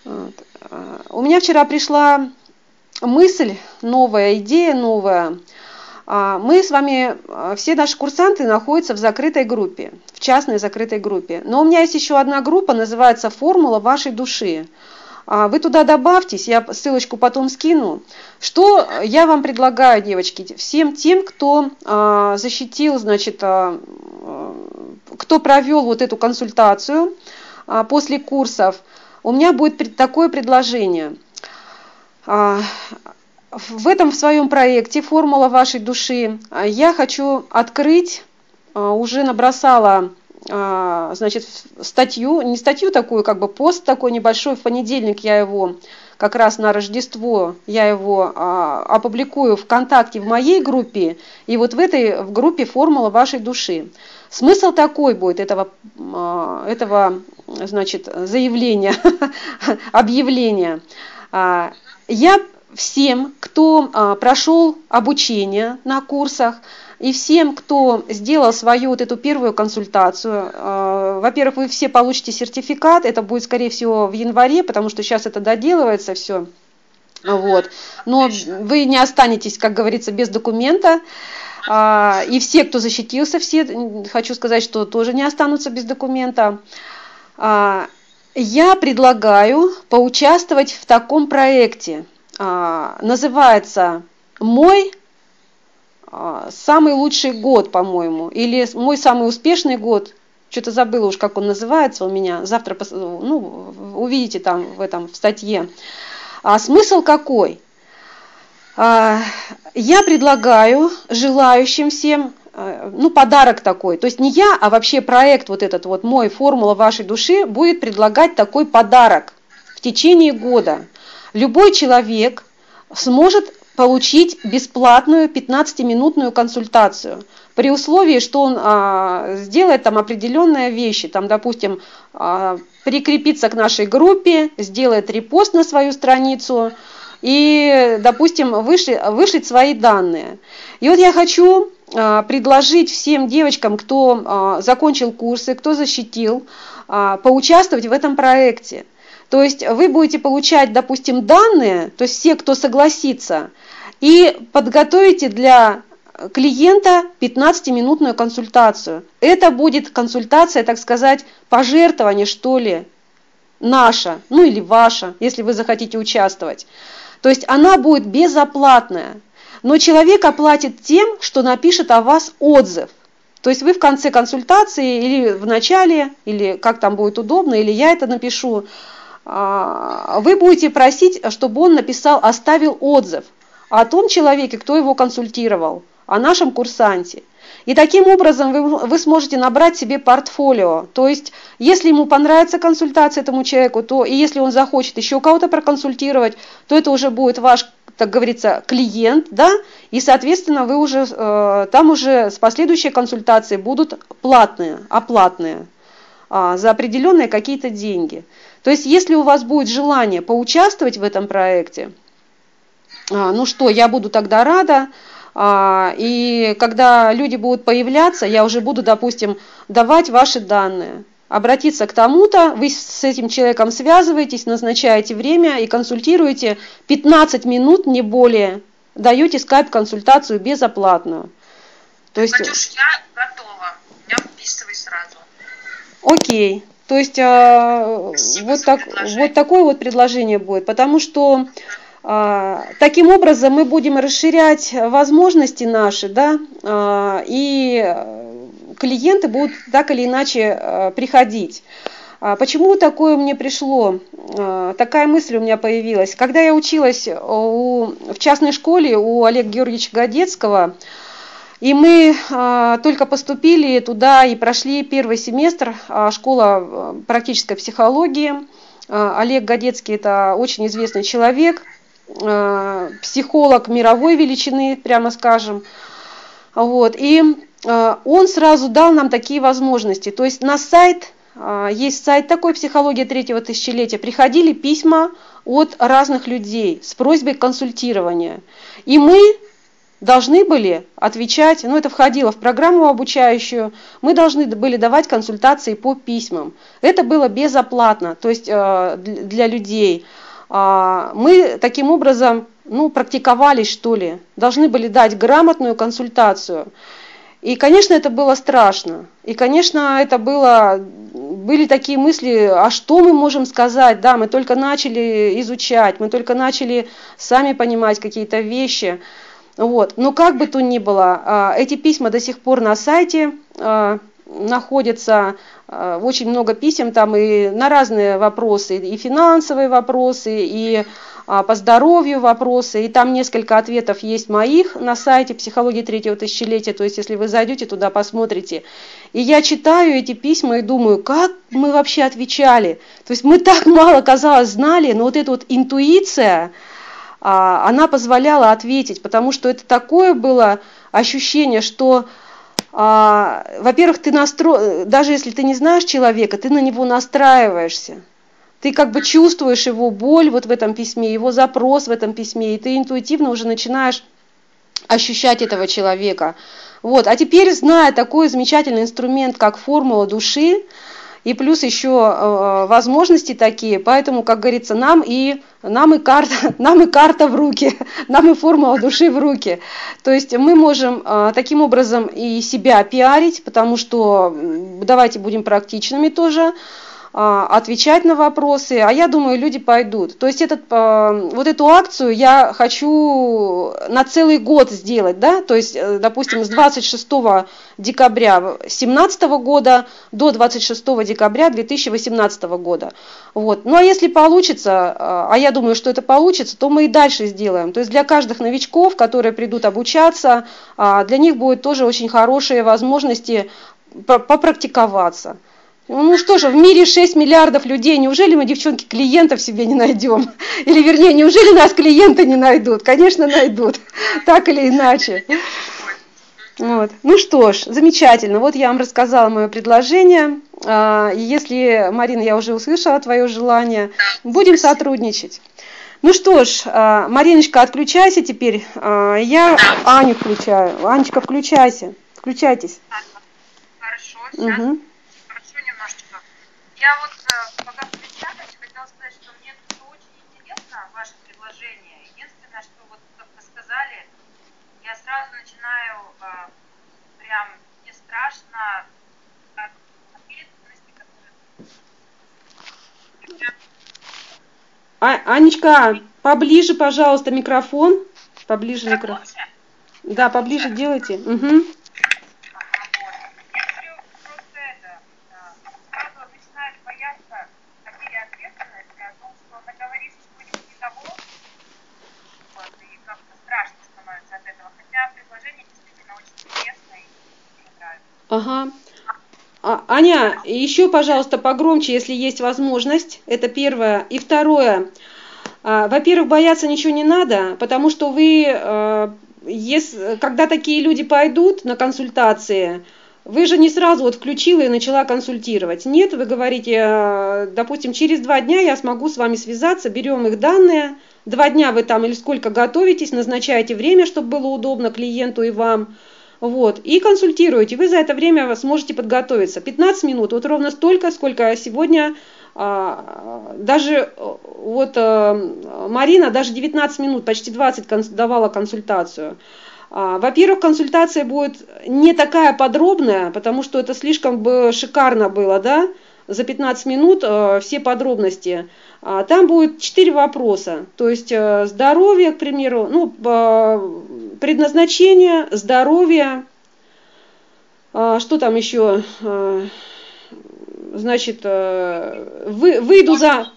Вот. У меня вчера пришла мысль новая, идея новая. Мы с вами, все наши курсанты находятся в закрытой группе, в частной закрытой группе. Но у меня есть еще одна группа, называется «Формула вашей души». Вы туда добавьтесь, я ссылочку потом скину. Что я вам предлагаю, девочки, всем тем, кто защитил, значит, кто провел вот эту консультацию после курсов, у меня будет такое предложение. В этом в своем проекте «Формула вашей души» я хочу открыть, уже набросала, значит, статью, не статью такую, как бы пост такой небольшой, в понедельник я его, как раз на Рождество, я его опубликую ВКонтакте в моей группе, и вот в группе «Формула вашей души». Смысл такой будет этого значит, заявления, объявления. Я всем, кто прошел обучение на курсах, и всем, кто сделал свою вот эту первую консультацию, во-первых, вы все получите сертификат, это будет, скорее всего, в январе, потому что сейчас это доделывается все, вот. Но вы не останетесь, как говорится, без документа, и все, кто защитился, все, хочу сказать, что тоже не останутся без документа. Я предлагаю поучаствовать в таком проекте. Называется «Мой самый лучший год», по-моему, или «Мой самый успешный год». Что-то забыла уж, как он называется у меня. Завтра увидите там в статье. Смысл какой? Я предлагаю желающим всем, подарок такой. То есть не я, а вообще проект вот этот вот «Мой формула вашей души» будет предлагать такой подарок в течение года. Любой человек сможет получить бесплатную 15-минутную консультацию при условии, что он сделает там определенные вещи, там, допустим, прикрепиться к нашей группе, сделает репост на свою страницу и, допустим, вышлет свои данные. И вот я хочу предложить всем девочкам, кто закончил курсы, кто защитил, поучаствовать в этом проекте. То есть вы будете получать, допустим, данные, то есть все, кто согласится, и подготовите для клиента 15-минутную консультацию. Это будет консультация, так сказать, пожертвование, что ли, наша, или ваша, если вы захотите участвовать. То есть она будет безоплатная, но человек оплатит тем, что напишет о вас отзыв. То есть вы в конце консультации или в начале, или как там будет удобно, или я это напишу, вы будете просить, чтобы он оставил отзыв о том человеке, кто его консультировал, о нашем курсанте. И таким образом вы сможете набрать себе портфолио. То есть, если ему понравится консультация этому человеку, то и если он захочет еще кого-то проконсультировать, то это уже будет ваш, так говорится, клиент, да, и, соответственно, вы уже там уже с последующей консультацией будут оплатные за определенные какие-то деньги. То есть, если у вас будет желание поучаствовать в этом проекте, я буду тогда рада. И когда люди будут появляться, я уже буду, допустим, давать ваши данные. Обратиться к тому-то, вы с этим человеком связываетесь, назначаете время и консультируете 15 минут, не более. Даете скайп-консультацию безоплатную. То есть, Катюш, я готова. Я вписываюсь сразу. Окей. То есть вот такое вот предложение будет, потому что таким образом мы будем расширять возможности наши, да, и клиенты будут так или иначе приходить. Почему такое мне пришло? Такая мысль у меня появилась. Когда я училась в частной школе у Олега Георгиевича Годецкого, и мы только поступили туда и прошли первый семестр, школа практической психологии. Олег Годецкий – это очень известный человек, психолог мировой величины, прямо скажем. Вот. И он сразу дал нам такие возможности. То есть на сайт, есть сайт такой «Психология третьего тысячелетия», приходили письма от разных людей с просьбой консультирования. И мы должны были отвечать, ну это входило в программу обучающую, мы должны были давать консультации по письмам. Это было безоплатно, то есть для людей. Мы таким образом, ну, практиковались, что ли, должны были дать грамотную консультацию. И, конечно, это было страшно. И, конечно, были такие мысли, а что мы можем сказать? Да, мы только начали изучать, мы только начали сами понимать какие-то вещи. Вот. Но как бы то ни было, эти письма до сих пор на сайте находятся, очень много писем там и на разные вопросы, и финансовые вопросы, и по здоровью вопросы, и там несколько ответов есть моих на сайте «Психология третьего тысячелетия», то есть если вы зайдете туда, посмотрите. И я читаю эти письма и думаю, как мы вообще отвечали. То есть мы так мало, казалось, знали, но вот эта вот интуиция, она позволяла ответить, потому что это такое было ощущение, что, во-первых, даже если ты не знаешь человека, ты на него настраиваешься. Ты как бы чувствуешь его боль вот в этом письме, его запрос в этом письме, и ты интуитивно уже начинаешь ощущать этого человека. Вот. А теперь, зная такой замечательный инструмент, как формула души, и плюс еще возможности такие, поэтому, как говорится, нам и карта в руки, нам и формула души в руки. То есть мы можем таким образом и себя пиарить, потому что давайте будем практичными тоже, отвечать на вопросы, а я думаю, люди пойдут. То есть вот эту акцию я хочу на целый год сделать, да, то есть, допустим, с 26 декабря 2017 года до 26 декабря 2018 года. Вот. Ну а если получится, а я думаю, что это получится, то мы и дальше сделаем. То есть для каждых новичков, которые придут обучаться, для них будут тоже очень хорошие возможности попрактиковаться. Ну что же, в мире 6 миллиардов людей, неужели мы, девчонки, клиентов себе не найдем? Или вернее, неужели нас клиенты не найдут? Конечно, найдут, так или иначе. Вот. Ну что ж, замечательно. Вот я вам рассказала мое предложение. И если, Марина, я уже услышала твое желание, будем сотрудничать. Ну что ж, Мариночка, отключайся теперь. Я Аню включаю. Анечка, включайся. Включайтесь. Хорошо, сейчас. Угу. Я вот пока встречалась, хотела сказать, что мне очень интересно ваше предложение. Единственное, что вот как вы сказали, я сразу начинаю прям мне страшно от ответственности, которая... Анечка, поближе, пожалуйста, микрофон. Поближе микрофон. Да, поближе делайте. Угу. Ага. Аня, еще, пожалуйста, погромче, если есть возможность. Это первое. И второе. Во-первых, бояться ничего не надо, потому что когда такие люди пойдут на консультации, вы же не сразу вот включила и начала консультировать. Нет, вы говорите, допустим, через 2 дня я смогу с вами связаться, берем их данные, 2 дня вы там или сколько готовитесь, назначаете время, чтобы было удобно клиенту и вам. Вот, и консультируете. Вы за это время сможете подготовиться. 15 минут, вот ровно столько, сколько сегодня, даже вот Марина даже 19 минут, почти 20 давала консультацию. Во-первых, консультация будет не такая подробная, потому что это слишком бы шикарно было, да, за 15 минут все подробности. Там будет 4 вопроса, то есть здоровье, к примеру, ну, предназначение, здоровье, что там еще, значит, выйду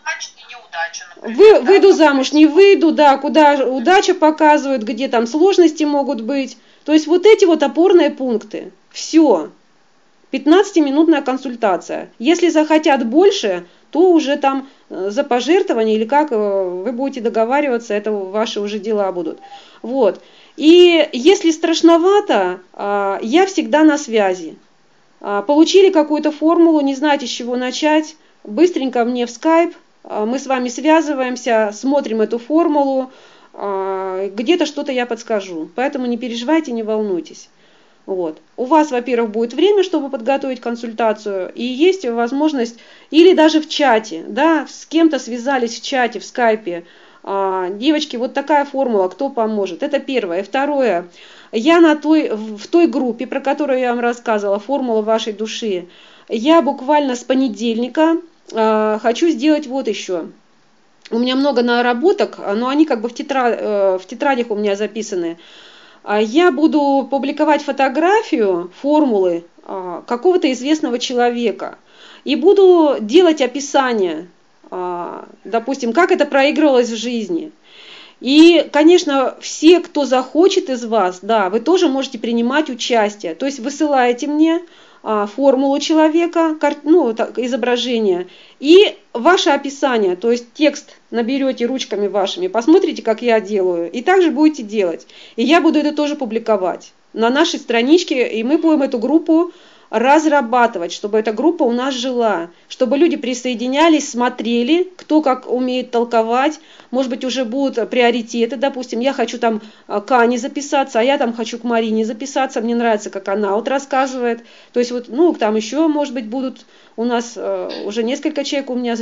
замуж, не выйду, да, куда удача показывает, где там сложности могут быть. То есть вот эти вот опорные пункты. Все. 15-минутная консультация. Если захотят больше, то уже там за пожертвование или как вы будете договариваться, это ваши уже дела будут. Вот. И если страшновато, я всегда на связи. Получили какую-то формулу, не знаете, с чего начать, быстренько мне в скайп, мы с вами связываемся, смотрим эту формулу, где-то что-то я подскажу. Поэтому не переживайте, не волнуйтесь. Вот. У вас, во-первых, будет время, чтобы подготовить консультацию, и есть возможность, или даже в чате, да, с кем-то связались в чате, в скайпе. Девочки, вот такая формула, кто поможет. Это первое. Второе. Я в той группе, про которую я вам рассказывала, формула вашей души, я буквально с понедельника хочу сделать вот еще. У меня много наработок, но они как бы в тетрадях у меня записаны. Я буду публиковать фотографию, формулы какого-то известного человека. И буду делать описание, допустим, как это проигрывалось в жизни. И, конечно, все, кто захочет из вас, да, вы тоже можете принимать участие. То есть высылаете мне формулу человека, ну, изображение, и ваше описание, то есть текст наберете ручками вашими, посмотрите, как я делаю, и также будете делать. И я буду это тоже публиковать на нашей страничке, и мы будем эту группу разрабатывать, чтобы эта группа у нас жила, чтобы люди присоединялись, смотрели, кто как умеет толковать, может быть, уже будут приоритеты, допустим, я хочу там к Ане записаться, а я там хочу к Марине записаться, мне нравится, как она вот рассказывает, то есть вот, ну, там еще, может быть, будут у нас уже несколько человек у меня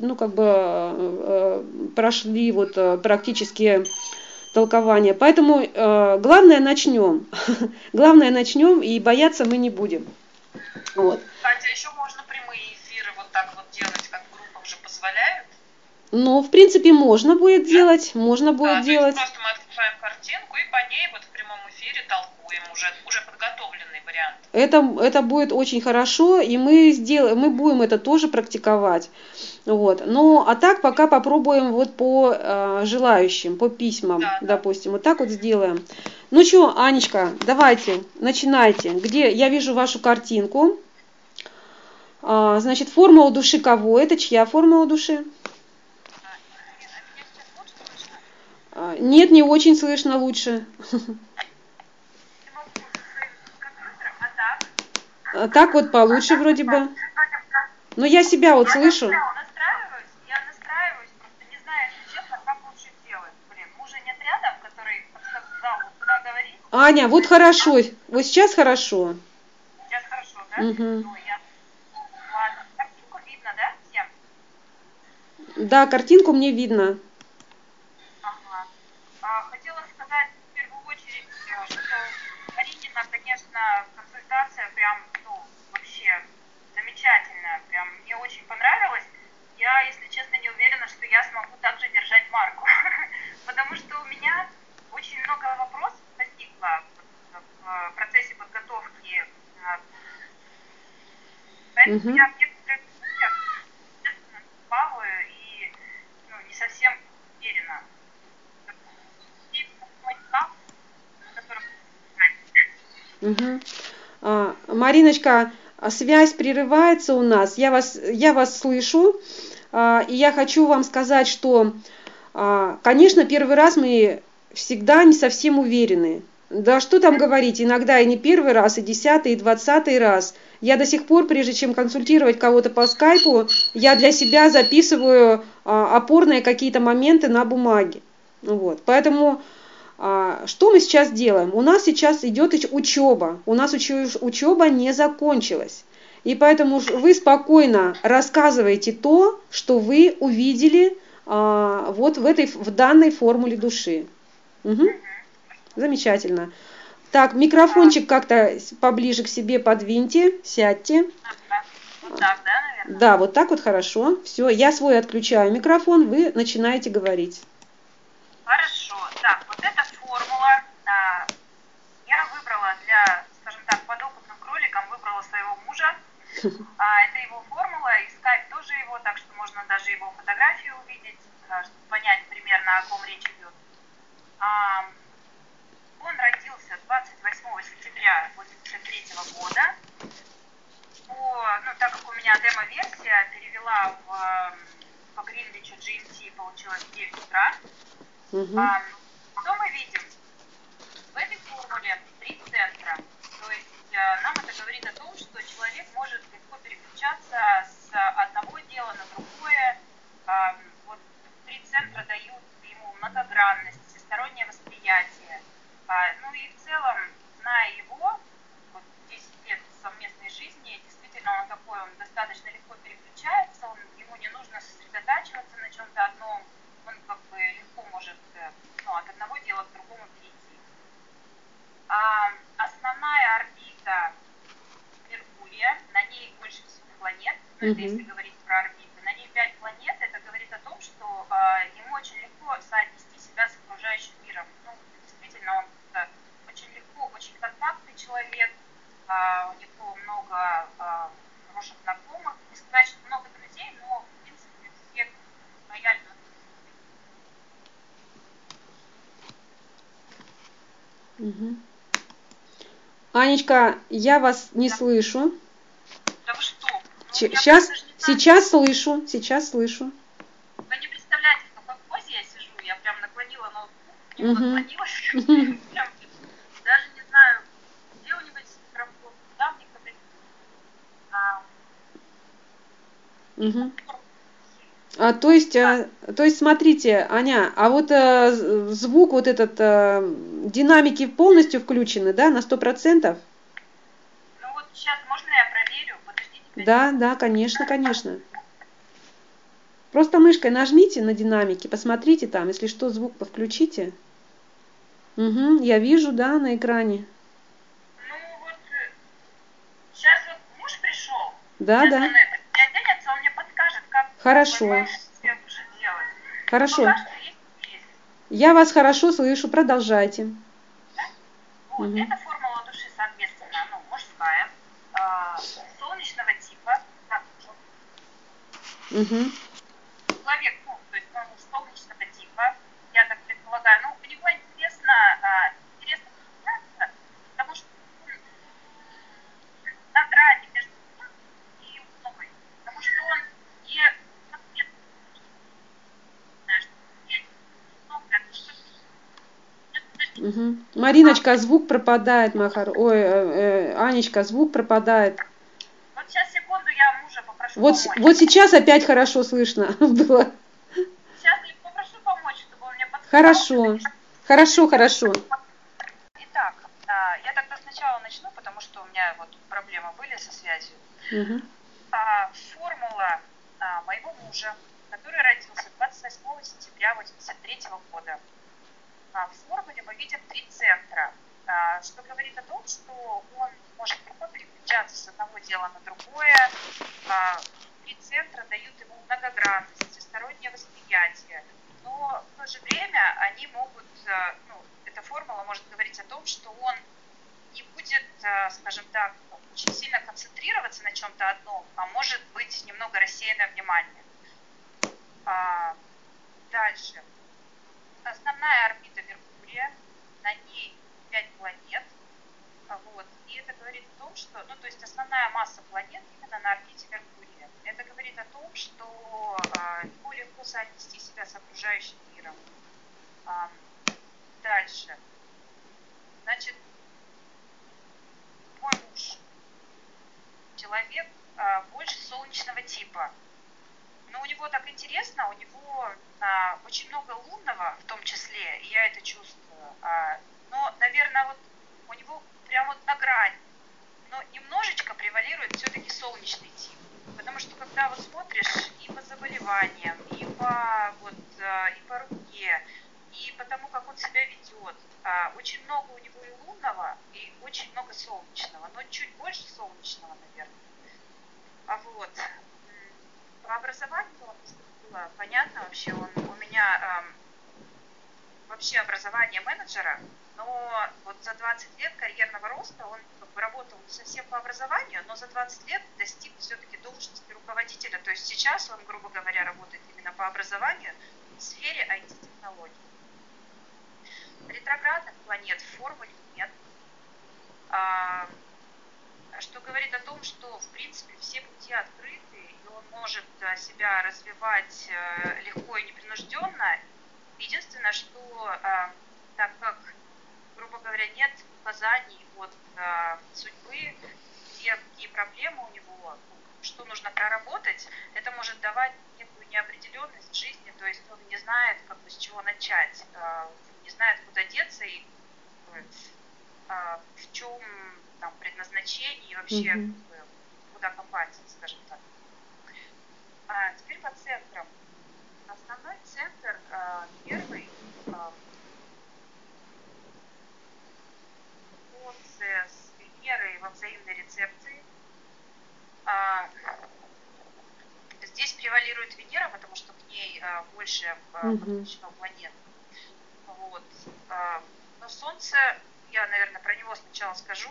прошли вот практически толкования, поэтому главное начнем, главное начнем, и бояться мы не будем. Вот. Катя, еще можно прямые эфиры вот так вот делать, как в группах же позволяют? Ну, в принципе, можно будет делать, можно будет делать. То есть просто мы открываем картинку и по ней вот в прямом эфире толкуем уже подготовленный вариант. Это будет очень хорошо, и мы будем это тоже практиковать. Вот. Ну, а так пока попробуем вот по желающим, по письмам, допустим, вот так вот сделаем. Ну что, Анечка, давайте, начинайте. Где я вижу вашу картинку? Значит, формула души кого? Это чья формула души? Нет, не очень слышно лучше. Так вот получше вроде бы. Но я себя вот слышу. Я настраиваюсь, просто не знаю, если честно, как лучше делать. Блин, мужа нет рядом, который подсказал, куда говорить. Аня, вот хорошо. Вот сейчас хорошо. Сейчас хорошо, да? Угу. Ладно. Картинку видно, да, всем? Да, картинку мне видно. Ага. Хотела сказать в первую очередь, что Маринина, конечно, консультация прям, вообще замечательная. Прям мне очень понравилось. Я, если честно, не уверена, что я смогу также держать марку. Потому что у меня очень много вопросов возникло в процессе подготовки. Поэтому я в некоторых случаях плаваю и не совсем уверена. Мариночка, связь прерывается у нас. Я вас слышу. И я хочу вам сказать, что, конечно, первый раз мы всегда не совсем уверены. Да что там говорить, иногда и не первый раз, и 10-й, и 20-й раз. Я до сих пор, прежде чем консультировать кого-то по скайпу, я для себя записываю опорные какие-то моменты на бумаге. Вот. Поэтому что мы сейчас делаем? У нас сейчас идет учеба. У нас учеба не закончилась. И поэтому вы спокойно рассказываете то, что вы увидели вот в данной формуле души. Угу. Замечательно. Так, микрофончик как-то поближе к себе подвиньте, сядьте. Вот так, да, наверное? Да, вот так вот хорошо. Все, я свой отключаю микрофон, вы начинаете говорить. Хорошо. Так, вот эта формула я выбрала для, скажем так, подопытным кроликом, выбрала своего мужа. Это его формула, и скайп тоже его, так что можно даже его фотографию увидеть, чтобы понять примерно, о ком речь идет. Он родился 28 сентября 1983 года. Так как у меня демо-версия, перевела по Гринвичу GMT, получилось 9 утра. Что мы видим? В этой формуле 3 центра. То есть нам это говорит о том, что человек может легко переключаться с одного дела на другое. Вот 3 центра дают ему многогранность, восприятие. Ну и в целом, зная его, вот 10 лет совместной жизни, действительно он такой, он достаточно легко переключается, ему не нужно сосредотачиваться на чем-то одном, он как бы легко может от одного дела к другому перейти. Основная орбита Меркурия, на ней больше всего планет, ну это если говорить про орбиты, на ней 5 планет, это говорит о том, что ему очень легко соотнести себя с окружающим миром. Ну, действительно, он очень легко, очень контактный человек, у него много хороших знакомых, не сказать, что много друзей, но в принципе все лояльно. Анечка, я вас не слышу. Да вы что? Сейчас слышу, сейчас слышу. Вы не представляете, в какой позе я сижу. Я прям наклонила ноутбук, к нему наклонилась. Прям, даже не знаю, где у него здесь микрофон, куда мне То есть, смотрите, Аня, а вот звук вот этот, динамики полностью включены, да, на 100%? Ну вот сейчас можно я проверю? Подождите. Да, конечно, конечно. Просто мышкой нажмите на динамики, посмотрите там, если что, звук повключите. Я вижу, да, на экране. Ну вот, сейчас вот муж пришел. Да. Он оденется, он мне подскажет, как Хорошо. свет уже делать. Хорошо. Пока что есть. Я вас хорошо слышу, продолжайте. Да? Вот, это формула души, соответственно, мужская, солнечного типа. Человек, то есть солнечного типа, я так предполагаю, у него интересно потому что на грани между и умной, потому что он Мариночка, звук пропадает, Анечка, звук пропадает. Вот сейчас, секунду, я мужа попрошу помочь. Вот сейчас опять хорошо слышно было. Сейчас я попрошу помочь, чтобы он мне подсказал. Хорошо. Итак, я тогда сначала начну, потому что у меня вот проблемы были со связью. Формула моего мужа, который родился 28 сентября 1983 года. В формуле мы видим 3 центра, что говорит о том, что он может легко переключаться с одного дела на другое. 3 центра дают ему многогранность, всестороннее восприятие, но в то же время они могут, эта формула может говорить о том, что он не будет, скажем так, очень сильно концентрироваться на чем-то одном, а может быть немного рассеянное внимание. Дальше. Основная орбита Меркурия, на ней 5 планет. И это говорит о том, что, то есть основная масса планет именно на орбите Меркурия. Это говорит о том, что ему легко соотнести себя с окружающим миром. Дальше. Значит, мой муж человек больше солнечного типа. Но у него так интересно, у него очень много лунного в том числе, и я это чувствую. Но, наверное, вот у него прям вот на грани. Но немножечко превалирует все-таки солнечный тип. Потому что когда вот смотришь и по заболеваниям, и по руке, и по тому, как он себя ведет, очень много у него и лунного, и очень много солнечного, но чуть больше солнечного, наверное. По образованию было понятно вообще, у меня вообще образование менеджера, но вот за 20 лет карьерного роста он работал не совсем по образованию, но за 20 лет достиг все-таки должности руководителя. То есть сейчас он, грубо говоря, работает именно по образованию в сфере IT-технологий. Ретроградных планет в формуле нет, что говорит о том, что в принципе все пути открыты, и он может себя развивать легко и непринужденно. Единственное, что так как, грубо говоря, нет указаний от судьбы, какие проблемы у него, что нужно проработать, это может давать некую неопределенность в жизни, то есть он не знает, как бы, с чего начать, не знает, куда деться и в чем там предназначение и вообще как Мгм. бы, куда копать, скажем так. Теперь по центрам. Основной центр первый Солнце с Венерой во взаимной рецепции. Здесь превалирует Венера, потому что к ней больше Мгм. подключено планет. Вот. Но Солнце, я, наверное, про него сначала скажу.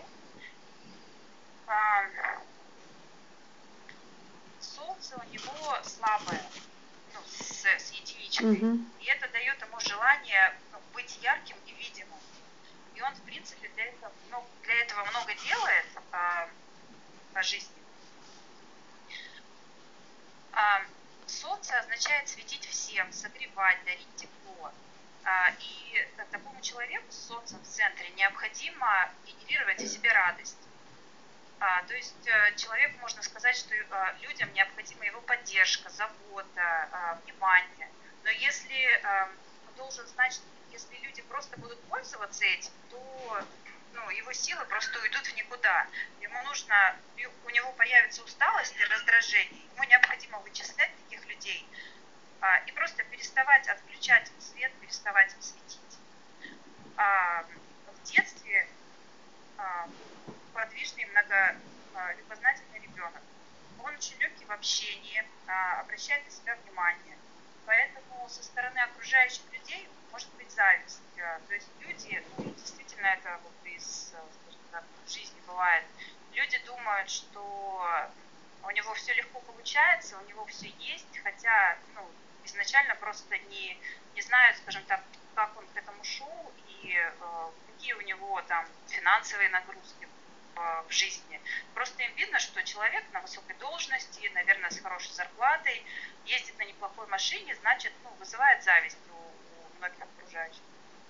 Солнце у него слабое, ну, с единичкой. Мгм. И это дает ему желание быть ярким и видимым. И он, в принципе, для этого много делает по жизни. Солнце означает светить всем, согревать, дарить тепло. И такому человеку с Солнцем в центре необходимо генерировать в себе радость. То есть человеку можно сказать, что людям необходима его поддержка, забота, внимание. Но если должен знать, что если люди просто будут пользоваться этим, то его силы просто уйдут в никуда. У него появится усталость и раздражение. Ему необходимо вычислять таких людей и просто переставать отключать им свет, переставать им светить. В детстве подвижный, любознательный ребенок. Он очень легкий в общении, обращает на себя внимание. Поэтому со стороны окружающих людей может быть зависть. То есть люди, действительно это вот скажем так, в жизни бывает, люди думают, что у него все легко получается, у него все есть, хотя изначально просто не знают, скажем так, как он к этому шел и какие у него там финансовые нагрузки в жизни. Просто им видно, что человек на высокой должности, наверное, с хорошей зарплатой, ездит на неплохой машине, значит, вызывает зависть у многих окружающих.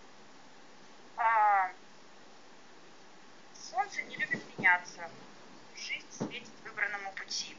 Солнце не любит меняться. Жизнь светит выбранному пути.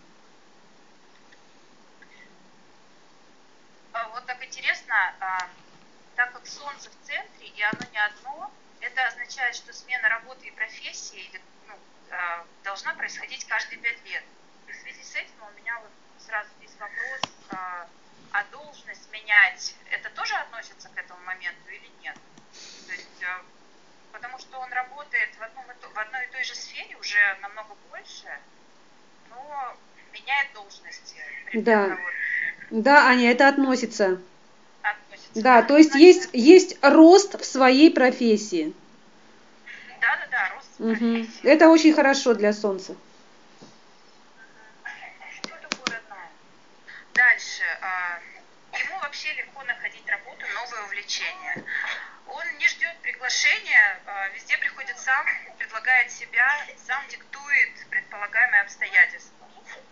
Вот так интересно, так как Солнце в центре, и оно не одно, это означает, что смена работы и профессии должна происходить каждые 5 лет. И в связи с этим у меня вот сразу есть вопрос, а должность менять, это тоже относится к этому моменту или нет? То есть, потому что он работает в одной и той же сфере уже намного больше, но меняет должности Да, примерно вот. да, Аня, это относится. Относится, Да, да? то есть Значит, есть рост в своей профессии. да, рост в Мгм. профессии. Это очень хорошо для Солнца. Что такое родное? Дальше. Ему вообще легко находить работу, новые увлечения. Он не ждет приглашения, везде приходит сам, предлагает себя, сам диктует предполагаемые обстоятельства.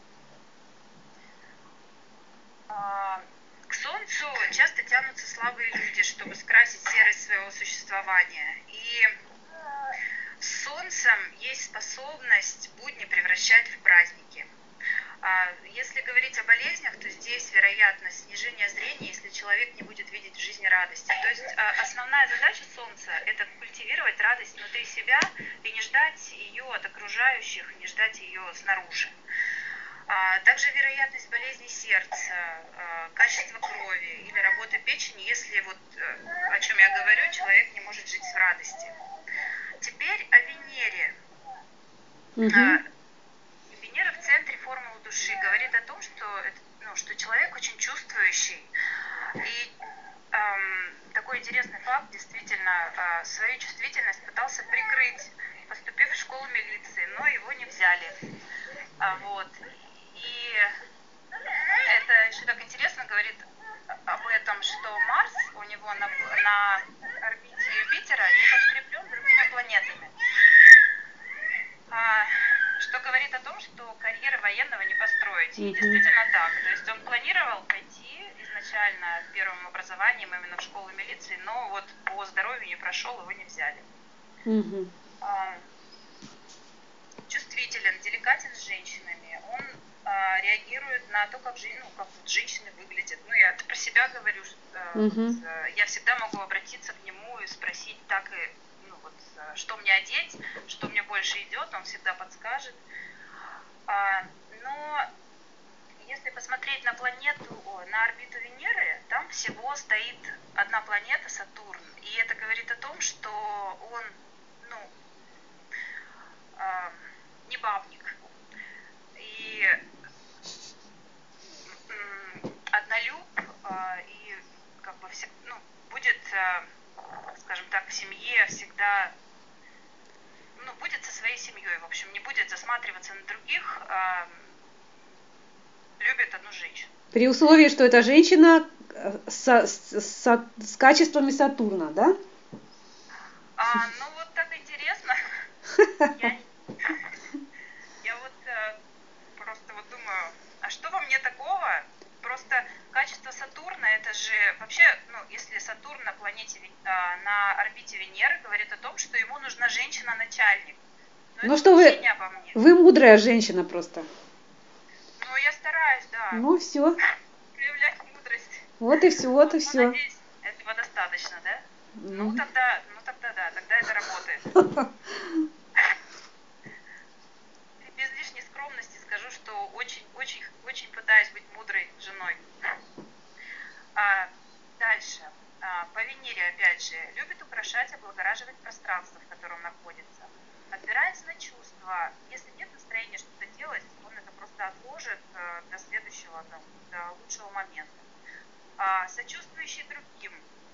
К Солнцу часто тянутся слабые люди, чтобы скрасить серость своего существования. И с Солнцем есть способность будни превращать в праздники. Если говорить о болезнях, то здесь вероятность снижения зрения, если человек не будет видеть в жизни радости. То есть основная задача Солнца – это культивировать радость внутри себя и не ждать ее от окружающих, не ждать ее снаружи. Также вероятность болезней сердца, качество крови или работа печени, если вот о чем я говорю, человек не может жить в радости. Теперь о Венере. Мгм. Венера в центре формулы души говорит о том, что человек очень чувствующий. И такой интересный факт, действительно, свою чувствительность пытался прикрыть, поступив в школу милиции, но его не взяли. Вот. И это еще так интересно говорит об этом, что Марс у него на орбите Юпитера не подкреплен другими планетами. Что говорит о том, что карьеры военного не построить. И действительно так. То есть он планировал пойти изначально первым образованием именно в школу милиции, но вот по здоровью не прошел, его не взяли. Чувствителен, деликатен с женщинами. Он реагирует на то, как, как вот женщины выглядят. Ну, я про себя говорю, что Мгм. я всегда могу обратиться к нему и спросить, так и, ну, вот, что мне одеть, что мне больше идет, он всегда подскажет. Но если посмотреть на планету, на орбиту Венеры, там всего стоит одна планета, Сатурн. И это говорит о том, что он, ну, не бабник. И однолюб, и как бы ну, будет, скажем так, в семье всегда, ну, будет со своей семьей, в общем, не будет засматриваться на других, любит одну женщину. При условии, что эта женщина с качествами Сатурна, да? Ну вот так интересно. Я вот просто вот думаю, а что во мне такого? Просто качество Сатурна, это же вообще, ну, если Сатурн на планете, на орбите Венеры, говорит о том, что ему нужна женщина-начальник. Но Ну это что вообще вы, не обо мне. вы мудрая женщина просто. Ну, я стараюсь, да, Ну все, проявлять мудрость. вот и все, вот Вот, и ну, все. надеюсь, этого достаточно, да? Ну, Ну тогда да, тогда это работает. Без лишней скромности скажу, что очень пытаюсь быть мудрой женой. Дальше. По Венере, опять же, любит украшать, облагораживать пространство, в котором находится. Опирается на чувства. Если нет настроения что-то делать, он это просто отложит до следующего, до лучшего момента. Сочувствующий другим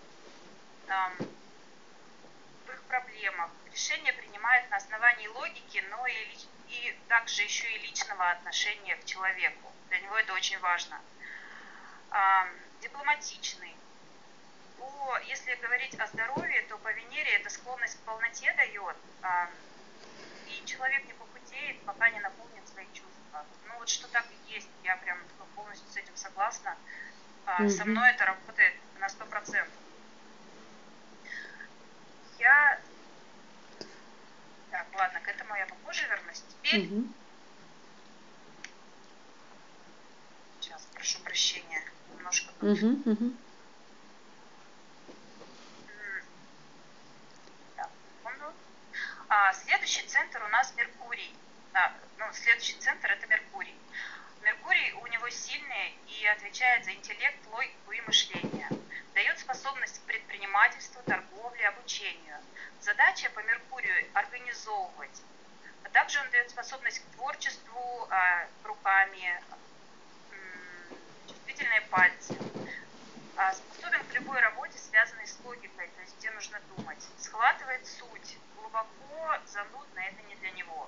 в их проблемах. Решения принимает на основании логики, но и также еще и личного отношения к человеку. Для него это очень важно. Дипломатичный. Если говорить о здоровье, то по Венере это склонность к полноте дает, и человек не похудеет, пока не наполнит свои чувства. Ну вот что так и есть, я прям полностью с этим согласна. Со мной это работает на 100%. Так, ладно, к этому я попозже вернусь. Теперь, сейчас, прошу прощения, немножко тут. Так, секунду. Следующий центр у нас Меркурий. Следующий центр это Меркурий. Меркурий у него сильный и отвечает за интеллект, логику и мышление. Дает способность к предпринимательству, торговле, обучению. Задача по Меркурию организовывать. А также он дает способность к творчеству руками, чувствительные пальцы. Способен к любой работе, связанной с логикой, то есть где нужно думать. Схватывает суть. Глубоко, занудно, это не для него.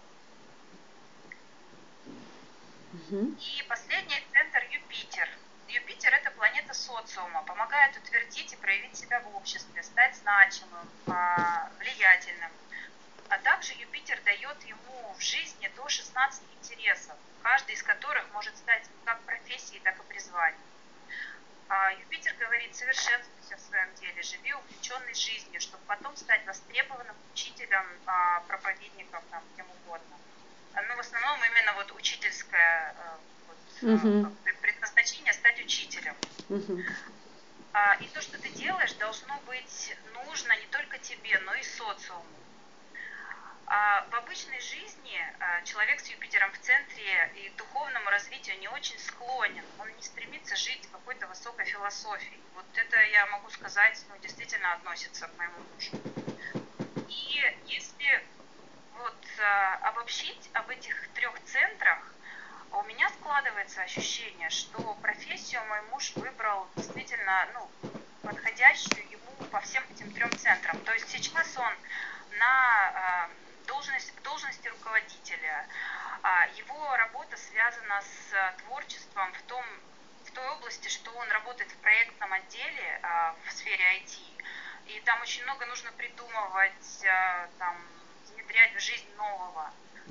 И последний центр Юпитер. Юпитер это планета социума, помогает утвердить и проявить себя в обществе, стать значимым, влиятельным. А также Юпитер дает ему в жизни до 16 интересов, каждый из которых может стать как профессией, так и призванием. Юпитер говорит, совершенствуйся в своем деле, живи увлеченной жизнью, чтобы потом стать востребованным учителем, проповедником, кем угодно. Ну, в основном именно вот учительское предназначение стать учителем. И то, что ты делаешь, должно быть нужно не только тебе, но и социуму. В обычной жизни человек с Юпитером в центре и к духовному развитию не очень склонен. Он не стремится жить какой-то высокой философией. Вот это, я могу сказать, действительно относится к моему мужу. И если обобщить об этих трех центрах, у меня складывается ощущение, что профессию мой муж выбрал действительно подходящую ему по всем этим трем центрам. То есть сейчас он на должности руководителя. Его работа связана с творчеством в той области, что он работает в проектном отделе в сфере IT. И там очень много нужно придумывать, внедрять в жизнь нового.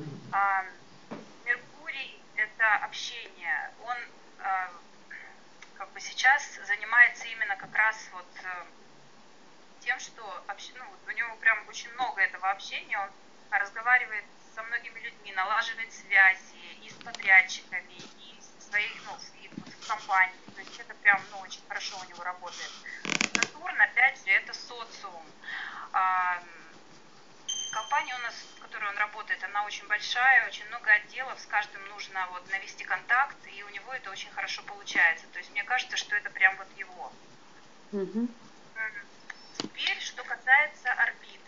Меркурий – это общение. Он сейчас занимается именно как раз тем, что у него прям очень много этого общения. Он разговаривает со многими людьми, налаживает связи и с подрядчиками, и со своей, ну, и вот в компании. То есть это прям, ну, очень хорошо у него работает. Сатурн, опять же, это социум. Компания у нас, в которой он работает, она очень большая, очень много отделов, с каждым нужно вот навести контакт, и у него это очень хорошо получается. То есть мне кажется, что это прям вот его. Мгм. Теперь, что касается орбит.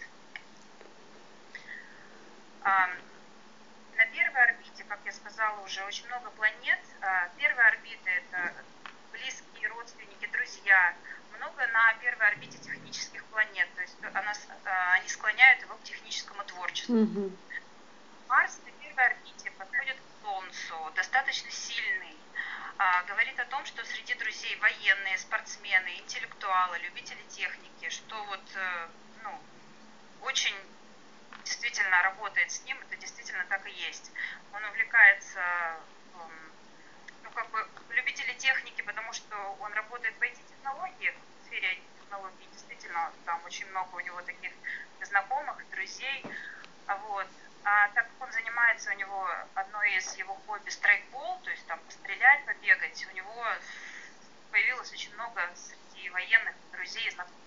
На первой орбите, как я сказала уже, очень много планет. Первая орбита – это близкие родственники, друзья. Много на первой орбите технических планет, то есть они склоняют его к техническому творчеству. Мгм. Марс на первой орбите подходит к Солнцу, достаточно сильный. Говорит о том, что среди друзей военные, спортсмены, интеллектуалы, любители техники, что вот, ну, очень действительно работает с ним, это действительно так и есть. Он увлекается, ну, как бы, любители техники, потому что он работает в IT-технологиях, в сфере IT-технологий, действительно, там очень много у него таких знакомых, друзей, вот. А так как он занимается, у него одно из его хобби страйкбол, то есть там пострелять, побегать, у него появилось очень много среди военных друзей и знакомых.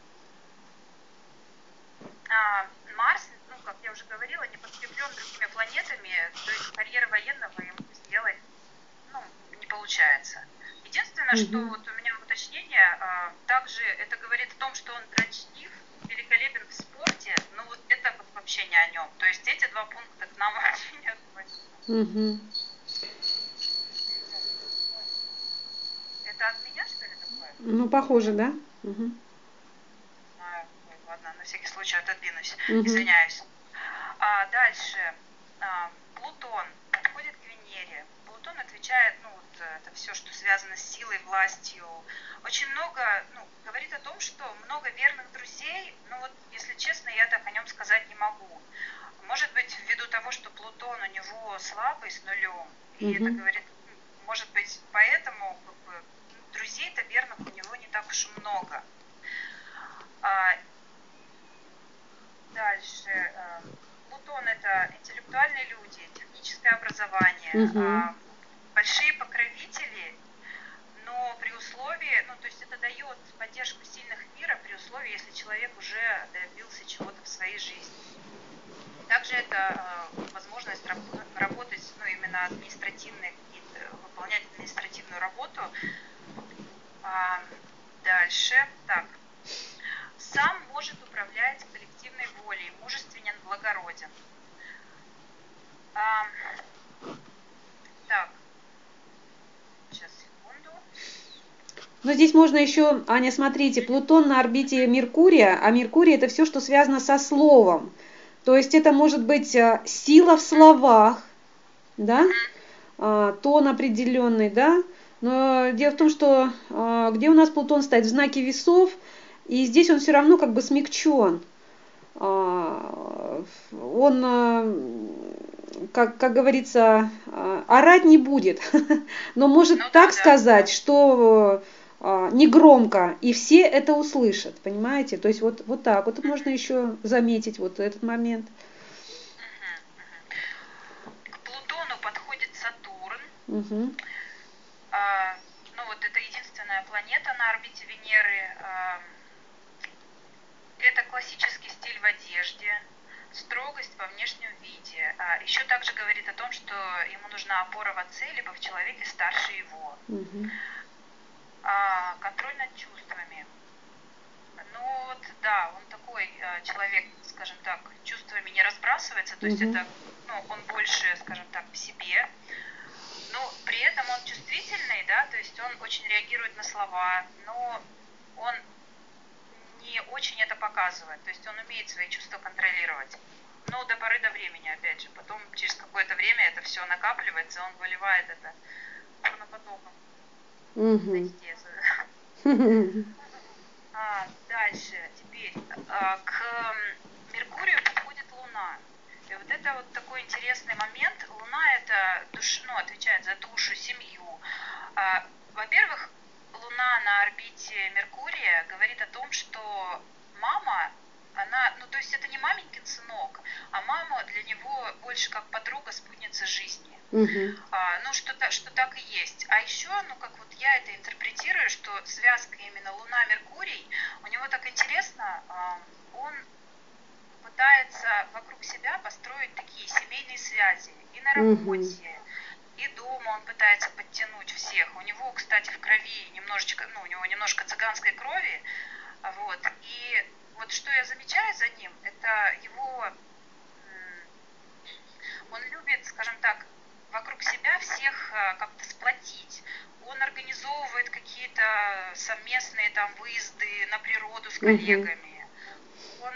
Марс, ну, как я уже говорила, не подкреплен другими планетами, то есть карьеры военного ему сделать, ну, не получается. Единственное, что вот у меня уточнение, также это говорит о том, что он дрочлив, великолепен в спорте, но вот это вот вообще не о нем. То есть эти два пункта к нам вообще не относятся. Мгм. Это от меня, что ли, такое? Ну, похоже, да? Мгм. Ой, ладно, на всякий случай отодвинусь, Мгм. извиняюсь. Дальше. Плутон подходит к Венере. Плутон отвечает, ну, вот это все, что связано с силой, властью. Очень много, ну, говорит о том, что много верных друзей, но вот, если честно, я так о нем сказать не могу. Может быть, ввиду того, что Плутон у него слабый, с нулем, и это Мгм. говорит, может быть, поэтому как бы, друзей-то верных у него не так уж и много. Дальше. Плутон – это интеллектуальные люди, техническое образование, Мгм. большие покровители, но при условии, ну, то есть это дает поддержку сильных мира при условии, если человек уже добился чего-то в своей жизни. Также это возможность работать, ну, именно административные какие-то, выполнять административную работу. Дальше. Так. Сам может управлять коллективной волей, мужественен, благороден. Так, сейчас, секунду. Но здесь можно еще, Аня, смотрите, Плутон на орбите Меркурия, а Меркурий это все, что связано со словом. То есть это может быть сила в словах, да, тон определенный, да. Но дело в том, что где у нас Плутон стоит в знаке весов, и здесь он все равно как бы смягчен. Он, как говорится, орать не будет, но может Ну так да, да. сказать, что не громко, и все это услышат, понимаете? То есть вот так вот можно еще заметить вот этот момент. К Плутону подходит Сатурн. Угу. Ну вот это единственная планета на орбите Венеры. Это классический стиль в одежде, строгость во внешнем виде. Еще также говорит о том, что ему нужна опора в отце, либо в человеке старше его. Угу. Контроль над чувствами. Ну вот, да, он такой человек, скажем так, чувствами не разбрасывается, то есть это, ну, он больше, скажем так, в себе. Но при этом он чувствительный, да, то есть он очень реагирует на слова, но он не очень это показывает, то есть он умеет свои чувства контролировать. Но до поры до времени, опять же, потом через какое-то время это все накапливается, он выливает это порнопотоком. Дальше, теперь, к Меркурию подходит Луна. И вот это вот такой интересный момент. Луна это ну, отвечает за душу, семью. Во-первых, Луна на орбите Меркурия говорит о том, что мама она, ну то есть это не маменькин сынок, а мама для него больше как подруга, спутница жизни. Угу. Ну что так и есть. А еще, ну как вот я это интерпретирую, что связка именно Луна-Меркурий, у него так интересно, он пытается вокруг себя построить такие семейные связи и на Угу. работе, и дома он пытается подтянуть всех. У него, кстати, в крови немножечко, ну, у него немножко цыганской крови, вот. И вот что я замечаю за ним, это его, он любит, скажем так, вокруг себя всех как-то сплотить. Он организовывает какие-то совместные там выезды на природу с Угу. коллегами. Он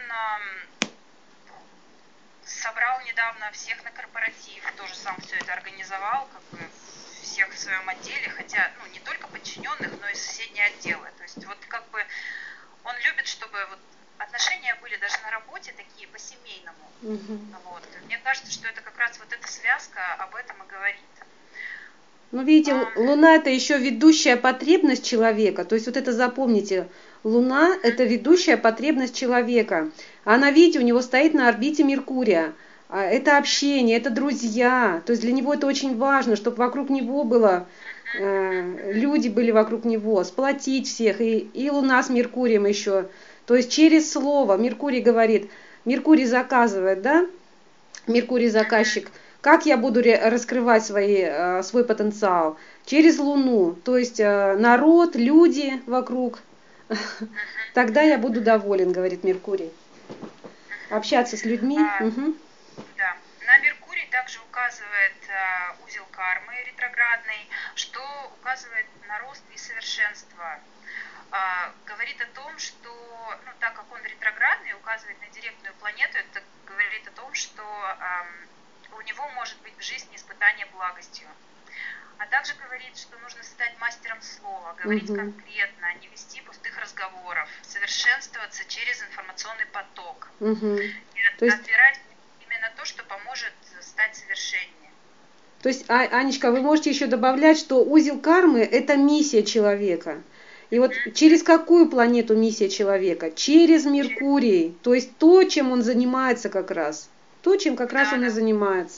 собрал недавно всех на корпоратив, тоже сам все это организовал, как бы всех в своем отделе, хотя, ну, не только подчиненных, но и соседние отделы. То есть вот как бы он любит, чтобы вот отношения были даже на работе такие по-семейному. Угу. Вот. Мне кажется, что это как раз вот эта связка об этом и говорит. Ну, видите, Луна – это еще ведущая потребность человека. То есть вот это запомните. Луна – это ведущая потребность человека. Она, видите, у него стоит на орбите Меркурия. Это общение, это друзья. То есть для него это очень важно, чтобы вокруг него было, люди были вокруг него, сплотить всех. И Луна с Меркурием еще. То есть через слово. Меркурий говорит, Меркурий заказывает, да? Меркурий заказчик. Как я буду раскрывать свой потенциал? Через Луну, то есть народ, люди вокруг. Тогда я буду доволен, говорит Меркурий. Общаться с людьми. Угу. Да. На Меркурий также указывает узел кармы ретроградный, что указывает на рост и совершенство. Говорит о том, что, ну, так как он ретроградный, указывает на директную планету, это говорит о том, что у него может быть в жизни испытание благостью. А также говорит, что нужно стать мастером слова, говорить конкретно, не вести пустых разговоров, совершенствоваться через информационный поток. И То есть, отбирать именно то, что поможет стать совершеннее. То есть, Анечка, вы можете еще добавлять, что узел кармы – это миссия человека. И вот через какую планету миссия человека? Через Меркурий. То есть то, чем он занимается как раз. То, чем как раз он и занимается.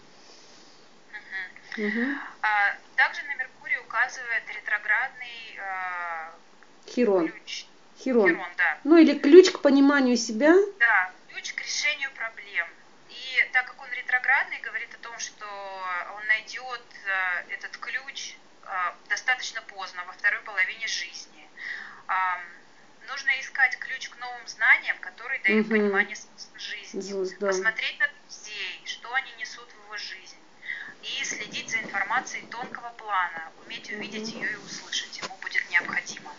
Также на Меркурий указывает ретроградный Хирон. ключ. Хирон, да. Ну или ключ к пониманию себя. Да, ключ к решению проблем. И так как он ретроградный, говорит о том, что он найдет этот ключ достаточно поздно, во второй половине жизни. Нужно искать ключ к новым знаниям, которые дают понимание смысла жизни. Посмотреть на друзей, что они несут в его жизнь. И следить за информацией тонкого плана, уметь увидеть ее и услышать ему будет необходимо.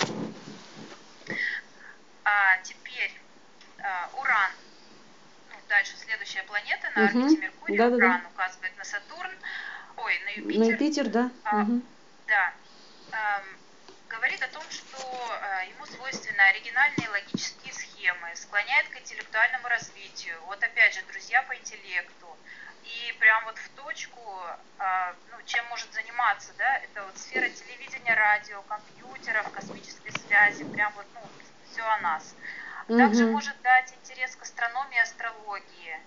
Теперь Уран. Ну, дальше следующая планета на орбите Меркурия. Уран указывает на Сатурн. Ой, на Юпитер. На Юпитер, да. Да. Говорит о том, что ему свойственны оригинальные логические схемы, склоняет к интеллектуальному развитию. Вот опять же, друзья по интеллекту. И прям вот в точку, ну, чем может заниматься, да, это вот сфера телевидения, радио, компьютеров, космической связи, прям вот, ну, все о нас. Также может дать интерес к астрономии, астрологии.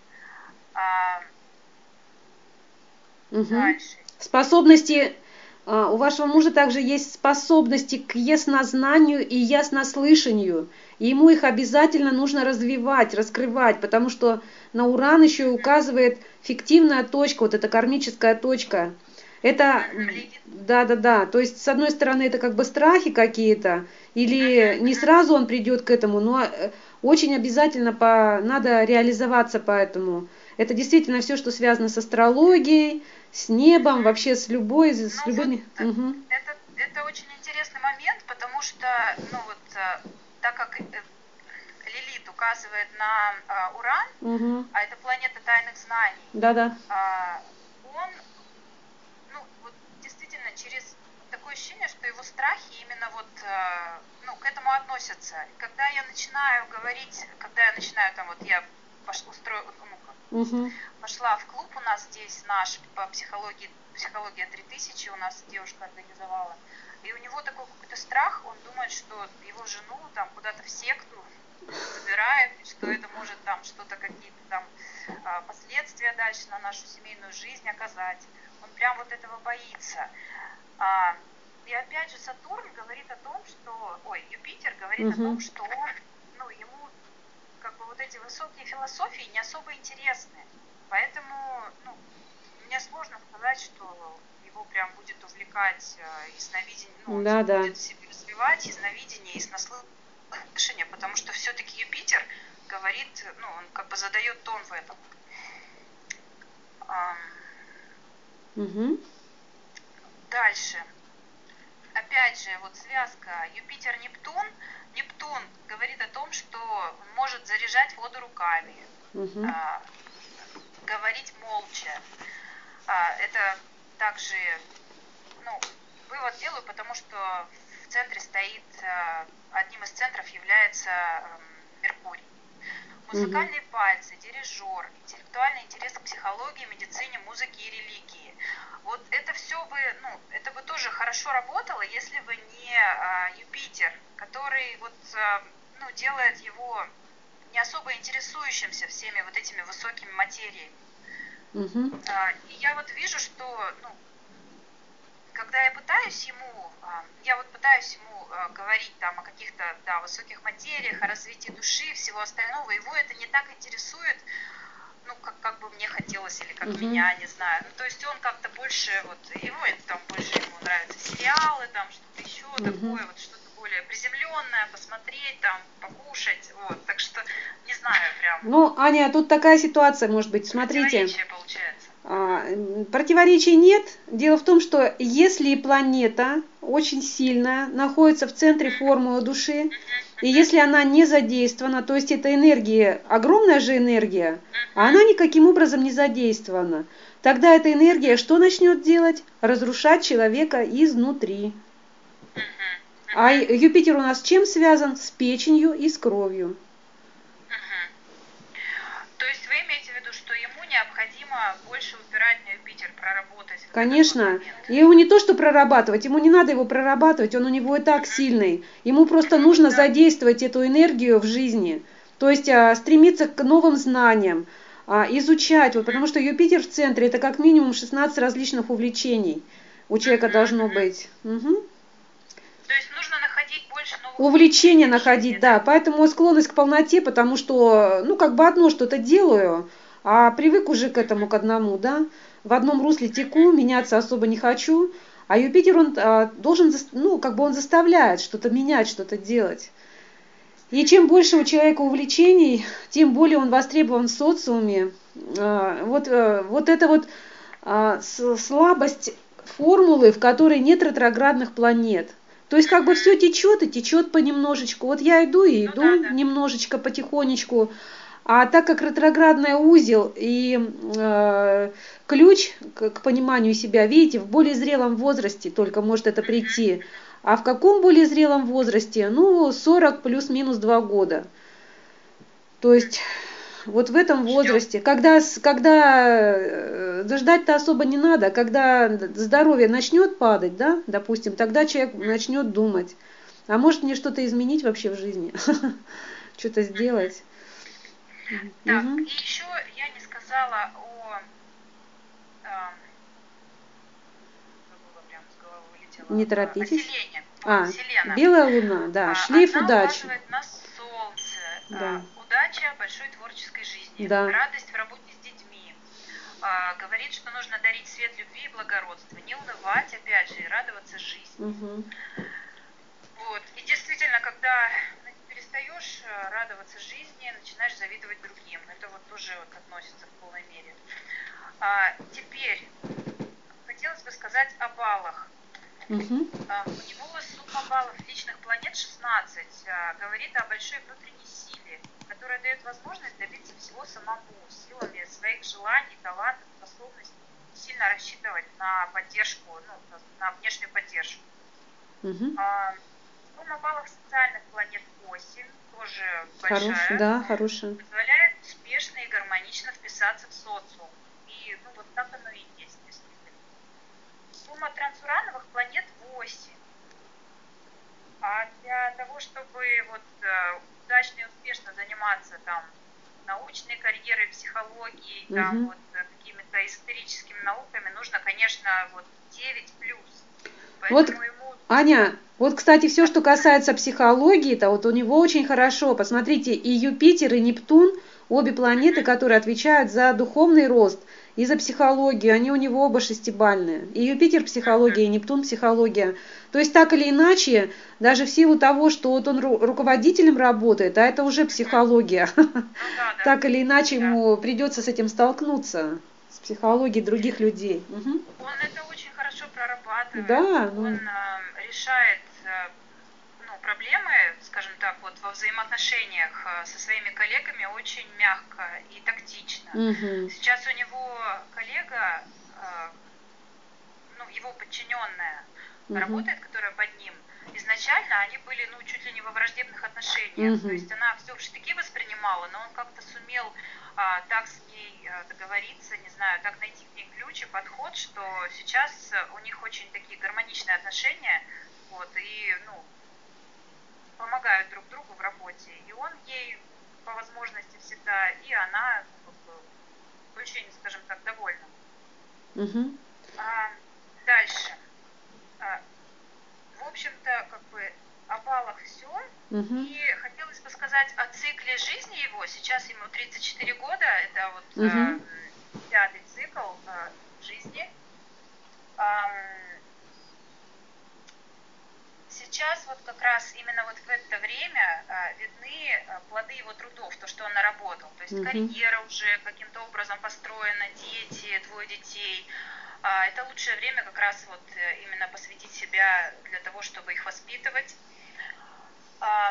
Дальше. Способности, у вашего мужа также есть способности к яснознанию и яснослышанию. И ему их обязательно нужно развивать, раскрывать, потому что на Уран еще указывает фиктивная точка, вот эта кармическая точка. Это, да, то есть с одной стороны это как бы страхи какие-то, или не сразу он придет к этому, но очень обязательно надо реализоваться по этому. Это действительно все, что связано с астрологией, с небом, вообще с любой, с любыми. Вот, это очень интересный момент, потому что, ну вот, так как Лилит указывает на Уран, а это планета тайных знаний, он, ну вот действительно через такое ощущение, что его страхи именно вот, ну, к этому относятся. И когда я начинаю говорить, когда я начинаю там вот я пошла в клуб у нас здесь наш по психология 3000 у нас девушка организовала. И и у него такой какой-то страх, он думает, что его жену там куда-то в секту забирают, и что это может там что-то, какие-то там последствия дальше на нашу семейную жизнь оказать. Он прям вот этого боится. И опять же Сатурн говорит о том, что, Юпитер говорит о том, что он, ему как бы вот эти высокие философии не особо интересны. Поэтому, мне сложно сказать, что его прям будет увлекать ясновидение, он будет в себе развивать ясновидение и слышание, потому что все-таки Юпитер говорит, он как бы задает тон в этом. Дальше. Опять же, вот связка Юпитер-Нептун. Нептун говорит о том, что он может заряжать воду руками, говорить молча. Это также, вывод делаю, потому что в центре стоит, одним из центров является Меркурий. Музыкальные пальцы, дирижер, интеллектуальный интерес к психологии, медицине, музыке и религии. Вот это все бы, это бы тоже хорошо работало, если бы не Юпитер, который вот, делает его не особо интересующимся всеми вот этими высокими материями. И я вот вижу, что, когда я пытаюсь ему говорить там о каких-то, высоких материях, о развитии души, всего остального, его это не так интересует, как бы мне хотелось, или как меня, не знаю. То есть он как-то больше, больше ему нравятся сериалы, там что-то еще такое, вот что-то более приземленное, посмотреть, там, покушать, вот. Так что, не знаю, прям. Аня, тут такая ситуация может быть, смотрите. Противоречие получается. Противоречий нет. Дело в том, что если планета очень сильно находится в центре формулы души, и если она не задействована, то есть эта энергия, огромная же энергия, а она никаким образом не задействована, тогда эта энергия что начнет делать? Разрушать человека изнутри. А Юпитер у нас с чем связан? С печенью и с кровью. То есть вы имеете в виду, что ему необходимо больше упирать на Юпитер, проработать? Конечно. И ему не то, что прорабатывать, ему не надо его прорабатывать, он у него и так сильный. Ему просто нужно задействовать эту энергию в жизни. То есть стремиться к новым знаниям, изучать. Вот, потому что Юпитер в центре, это как минимум 16 различных увлечений у человека должно быть. То есть нужно находить больше новых увлечения находить, да. Поэтому склонность к полноте, потому что, как бы одно что-то делаю, а привык уже к этому, к одному, да. В одном русле теку, меняться особо не хочу. А Юпитер, он должен, он заставляет что-то менять, что-то делать. И чем больше у человека увлечений, тем более он востребован в социуме. Вот эта вот слабость формулы, в которой нет ретроградных планет. То есть как бы все течет и течет понемножечку. Вот я иду и иду немножечко, потихонечку. А так как ретроградный узел и ключ к пониманию себя, видите, в более зрелом возрасте только может это прийти. А в каком более зрелом возрасте? 40 плюс-минус 2 года. То есть вот в этом возрасте, когда ждать-то особо не надо, когда здоровье начнет падать, да, допустим, тогда человек начнет думать, а может мне что-то изменить вообще в жизни, что-то сделать. Так, и еще я не сказала о... забыла, прям с головы вылетела. Не торопитесь. Селена. Белая луна, да, шлейф она удачи. указывает на солнце. Да. Удача большой творческой жизни. Да. Радость в работе с детьми. Говорит, что нужно дарить свет любви и благородства. Не унывать, опять же, и радоваться жизни. Вот. И действительно, когда перестаешь радоваться жизни, начинаешь завидовать другим. Это вот тоже относится в полной мере. Теперь хотелось бы сказать о баллах. У него сумма баллов личных планет 16. Говорит о большой внутренней силе, которая дает возможность добиться всего самому, силами своих желаний, талантов, способностей, сильно рассчитывать на поддержку, на внешнюю поддержку. Сумма баллов социальных планет 8, тоже большая. Хорошая. Позволяет успешно и гармонично вписаться в социум. И вот так оно и есть, действительно. Сумма трансурановых планет 8. А для того, чтобы вот удачно и успешно заниматься там научной карьерой, психологией, там Мгм. вот какими-то эзотерическими науками, нужно, конечно, вот 9 плюс. Вот, Поэтому ему нужно... Аня, вот, кстати, все, что касается психологии, то вот у него очень хорошо. Посмотрите, и Юпитер, и Нептун, обе планеты, Мгм. которые отвечают за духовный рост и за психологию, они у него оба шестибальные. И Юпитер психология, и Нептун психология. То есть так или иначе, даже в силу того, что вот он руководителем работает, а это уже Мгм. психология, Ну да, да, так или иначе да. ему придется с этим столкнуться, с психологией других людей. Мгм. Он это очень хорошо прорабатывает, Да, он ну, решает ну, проблемы, скажем так, вот во взаимоотношениях со своими коллегами очень мягко и тактично. мгм, Сейчас у него коллега, ну, его подчиненная мгм, работает, которая под ним. Изначально они были, ну, чуть ли не во враждебных отношениях. То мгм, есть она все в штыки воспринимала, но он как-то сумел так с ней договориться, не знаю, так найти к ней ключ и подход, что сейчас у них очень такие гармоничные отношения, вот, и, ну, помогают друг другу в работе. И он ей по возможности всегда, и она, ну, как бы, очень, скажем так, довольна. мгм, А, дальше. А, В общем-то, как бы о баллах все. мгм, И хотелось бы сказать о цикле жизни его. Сейчас ему 34 года, это вот мгм, пятый цикл жизни. Ам, Сейчас вот как раз именно вот в это время видны плоды его трудов, то, что он наработал. То есть мгм, карьера уже каким-то образом построена, дети, двое детей. Это лучшее время как раз вот именно посвятить себя для того, чтобы их воспитывать. Ам,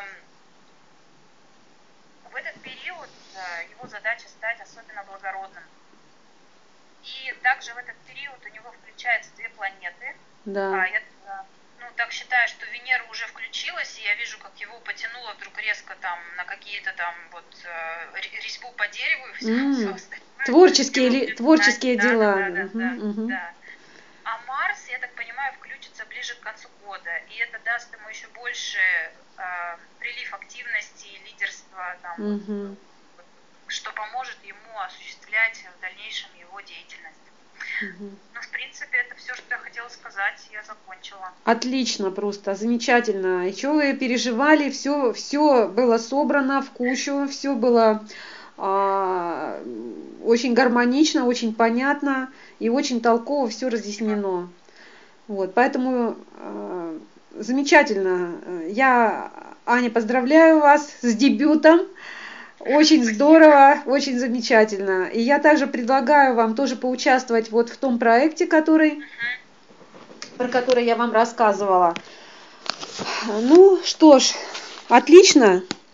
В этот период его задача стать особенно благородным. И также в этот период у него включаются две планеты. да. Я ну, так считаю, что Венера уже включилась, и я вижу, как его потянуло вдруг резко там на какие-то там вот резьбу по дереву и все М, остальное. То есть его будет знать. творческие Да, да, дела. да, да, Мгм, да, мгм, да. А Марс, я так понимаю, включится ближе к концу года, и это даст ему еще больше прилив активности, лидерства, там вот, мгм, вот, что поможет ему осуществлять в дальнейшем его деятельность. мгм. Ну, в принципе, это все, что я хотела сказать, я закончила. Отлично, просто замечательно. Еще вы переживали, все было собрано в кучу, все было а, очень гармонично, очень понятно и очень толково все Спасибо. разъяснено. Вот, поэтому замечательно. Я, Аня, поздравляю вас с дебютом. Очень Спасибо. здорово, очень замечательно. И я также предлагаю вам тоже поучаствовать вот в том проекте, Мгм. про который я вам рассказывала. Ну что ж, отлично.